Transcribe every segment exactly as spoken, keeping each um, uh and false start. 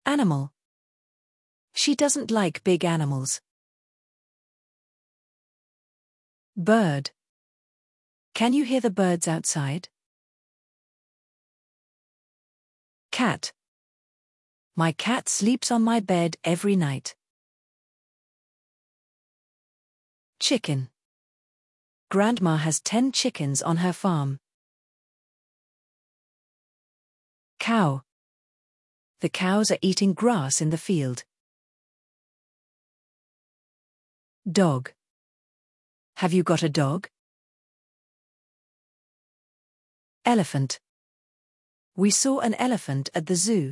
Animal. She doesn't like big animals. Bird. Can you hear the birds outside? Cat. My cat sleeps on my bed every night. Chicken. Grandma has ten chickens on her farm. Cow. The cows are eating grass in the field. Dog. Have you got a dog? Elephant. We saw an elephant at the zoo.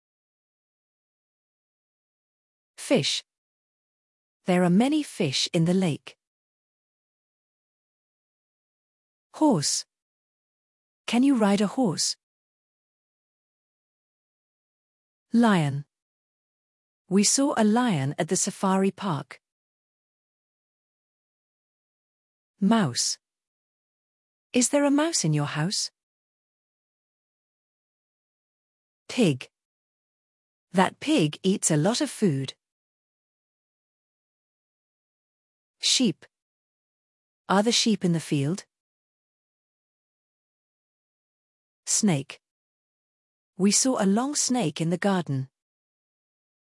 Fish. There are many fish in the lake. Horse. Can you ride a horse? Lion. We saw a lion at the safari park. Mouse. Is there a mouse in your house? Pig. That pig eats a lot of food. Sheep. Are the sheep in the field? Snake. We saw a long snake in the garden.